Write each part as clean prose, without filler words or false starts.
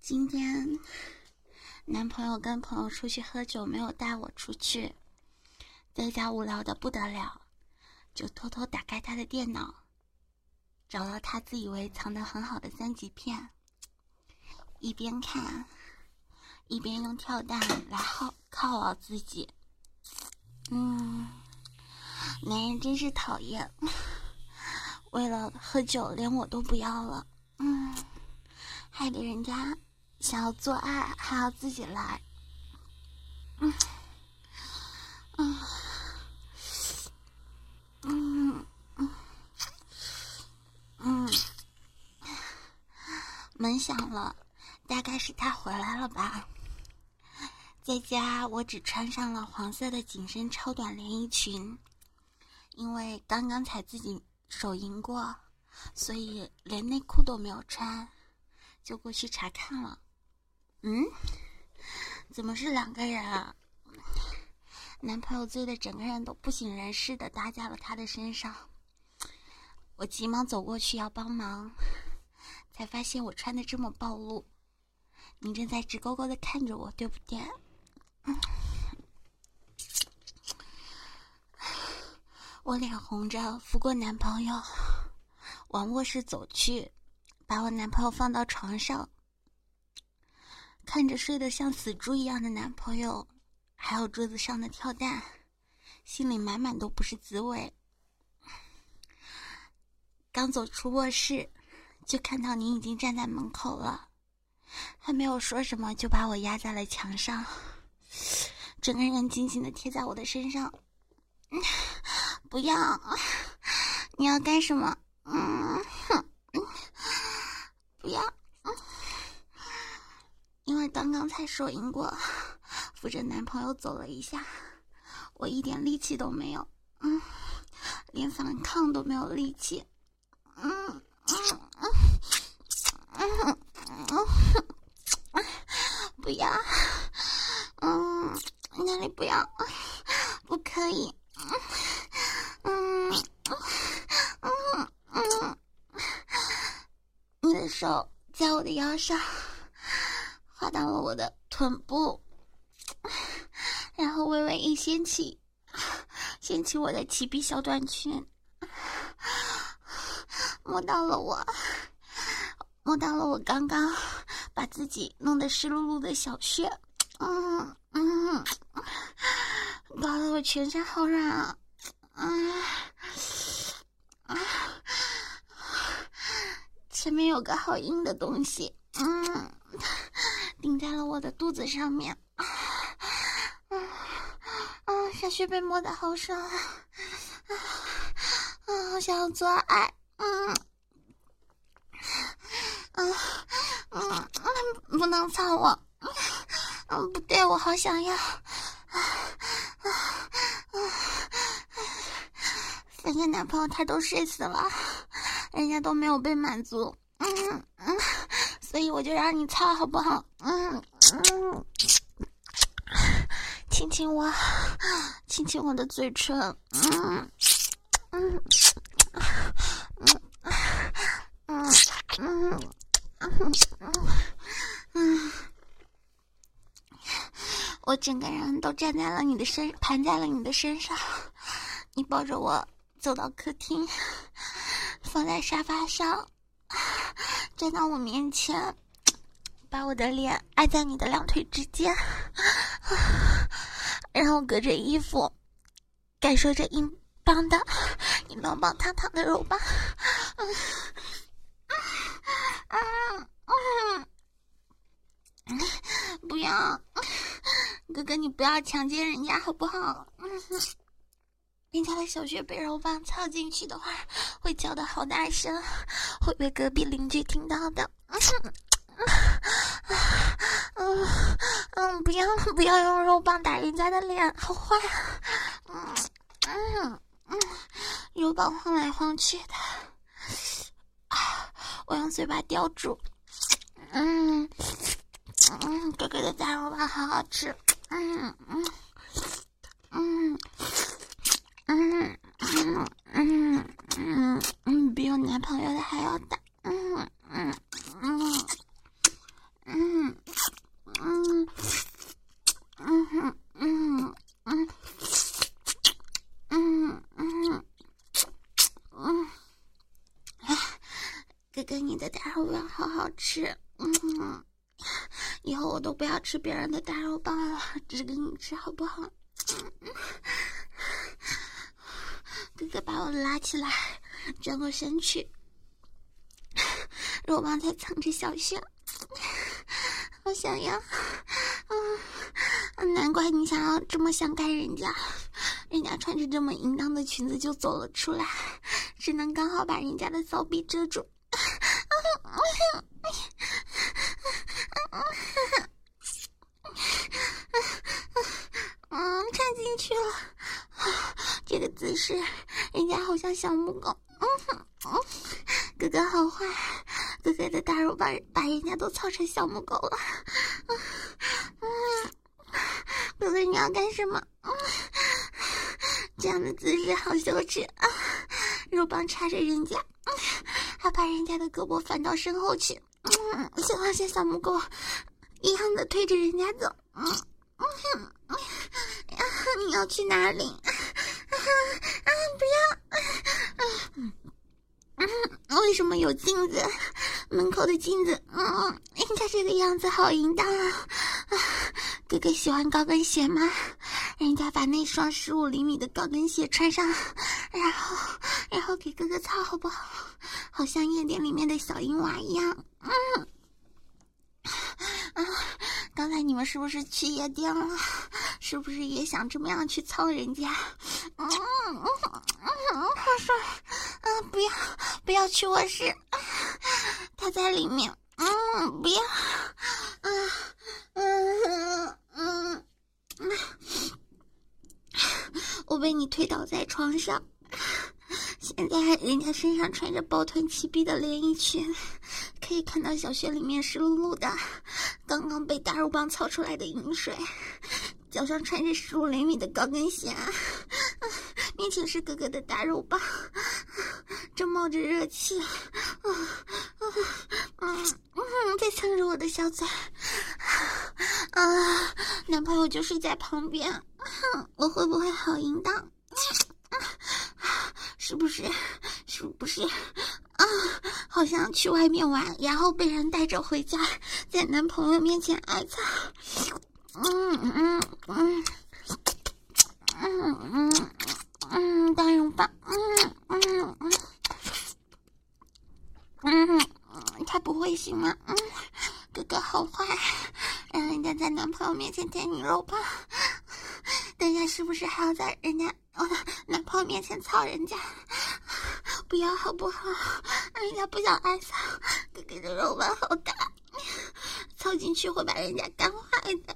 今天男朋友跟朋友出去喝酒，没有带我出去，在家无聊的不得了，就偷偷打开他的电脑，找到他自以为藏得很好的3级片，一边看一边用跳蛋来犒劳自己。男人真是讨厌，为了喝酒连我都不要了，害得人家想要做爱还要自己来。门响了，大概是他回来了吧。在家我只穿上了黄色的紧身超短连衣裙，因为刚刚才自己手淫过，所以连内裤都没有穿，就过去查看了。怎么是2个人啊？男朋友醉得整个人都不省人事地搭在了他的身上。我急忙走过去要帮忙，才发现我穿得这么暴露。你正在直勾勾地看着我，对不对？我脸红着扶过男朋友，往卧室走去，把我男朋友放到床上，看着睡得像死猪一样的男朋友，还有桌子上的跳蛋，心里满满都不是滋味。刚走出卧室，就看到你已经站在门口了，还没有说什么就把我压在了墙上，整个人紧紧地贴在我的身上。不要，你要干什么？不要，因为刚刚才手淫过，扶着男朋友走了一下，我一点力气都没有，连反抗都没有力气。不要，那里不要，不可以。你的手在我的腰上滑到了我的臀部，然后微微一掀起我的齐臂小短裙，摸到了我刚刚把自己弄得湿漉漉的小穴，搞得我全身好软啊！前面有个好硬的东西，顶在了我的肚子上面，小穴被摸得好爽啊！好想要做爱，不能操我，不对，我好想要，反正男朋友他都睡死了，人家都没有被满足，所以我就让你操好不好？亲亲我，亲亲我的嘴唇，我整个人都站在了你的盘在了你的身上，你抱着我走到客厅，放在沙发上，站到我面前，把我的脸挨在你的2腿之间，然后隔着衣服感受着你棒棒烫烫的肉棒，不要，哥哥你不要强奸人家好不好？人家的小穴被肉棒操进去的话，会叫得好大声，会被隔壁邻居听到的。不要用肉棒打人家的脸，好坏啊！肉棒晃来晃去的，我用嘴巴叼住。哥哥的大肉棒好好吃。比我男朋友的还要大。 的大肉棒好好吃，以后我都不要吃别人的大肉棒了，只给你吃好不好？哥哥把我拉起来，转过身去，肉棒在蹭着小穴，好想要。难怪你想要这么想干人家，人家穿着这么淫荡的裙子就走了出来，只能刚好把人家的骚逼遮住。插进去了，这个姿势人家好像小母狗。哥哥好坏，哥哥的大肉把人家都操成小母狗了。哥哥你要干什么？这样的姿势好羞耻啊！肉棒插着人家，还把人家的胳膊翻到身后去，像小母狗一样的推着人家走。你要去哪里？不要！为什么有镜子？门口的镜子，人家这个样子好淫荡啊！哥哥喜欢高跟鞋吗？人家把那双15厘米的高跟鞋穿上，然后给哥哥操好不好？好像夜店里面的小婴娃一样。刚才你们是不是去夜店了？是不是也想这么样去操人家？好爽！不要去卧室，他在里面。不要。我被你推倒在床上，现在人家身上穿着抱臀齐臂的连衣裙，可以看到小穴里面湿漉漉的，刚刚被大肉棒操出来的饮水，脚上穿着15厘米的高跟鞋，面前是哥哥的大肉棒，正冒着热气，在蹭着我的小嘴，男朋友就睡在旁边，我会不会好淫荡？是不是好像去外面玩，然后被人带着回家，在男朋友面前挨操。大肉棒，他不会行吗？哥哥好坏，让人家在男朋友面前舔你肉棒，等下是不是还要在我的男朋友面前操人家？不要好不好？人家不想挨操，哥哥的肉棒好大，操进去会把人家干坏的。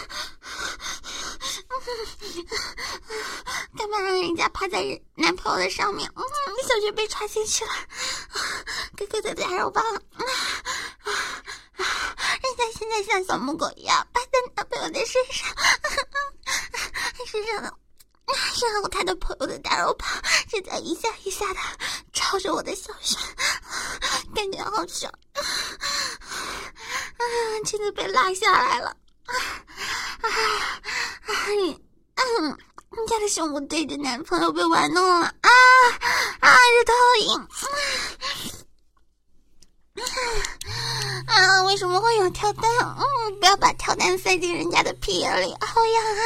干嘛让人家趴在男朋友的上面？小穴被插进去了，哥哥的大肉棒，人家现在像小母狗一样趴在男朋友的身上，然后他的朋友的大肉棒正在一下一下的朝着我的小穴，感觉好爽，真的被拉下来了。人家的胸部对着男朋友被玩弄了，这头好硬。为什么会有跳蛋？不要把跳蛋塞进人家的屁眼里，好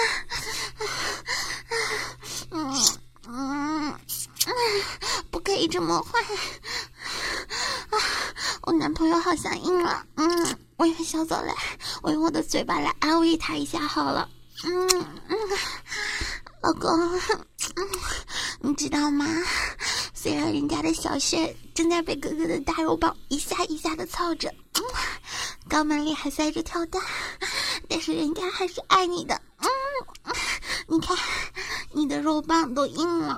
痒。不可以这么坏。我男朋友好像硬了，我用小嘴来，我用我的嘴巴来安慰他一下好了。老公，你知道吗？虽然人家的小穴正在被哥哥的大肉棒一下一下的操着，肛门里还塞着跳蛋，但是人家还是爱你的。你看，你的肉棒都硬了。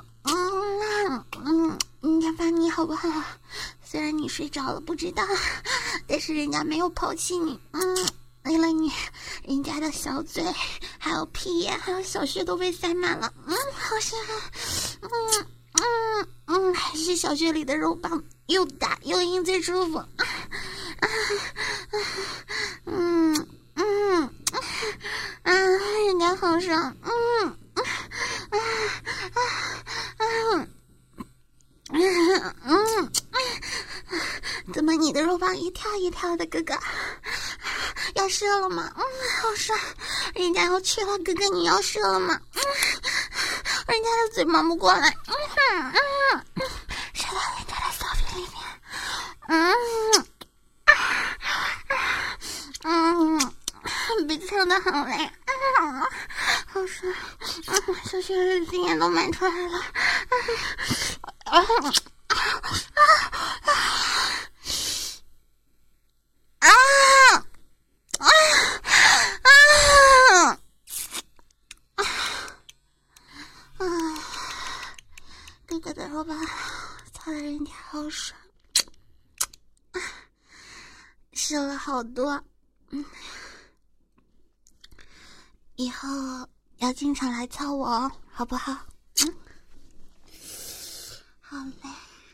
人家帮你好不好？虽然你睡着了不知道，但是人家没有抛弃你。为了你，人家的小嘴还有屁眼还有小穴都被塞满了。好香啊。还是小穴里的肉棒又大又硬最舒服。人家好爽。怎么你的肉棒膀一跳一跳的，哥哥要射了吗？好爽，人家要去了，哥哥你要射了吗？人家的嘴忙不过来，射到人家的小臂里面，被撑得很累，好爽，小血日经也都满出来了，哥哥的肉吧，操的人家好爽，射了好多，以后要经常来操我哦，好不好？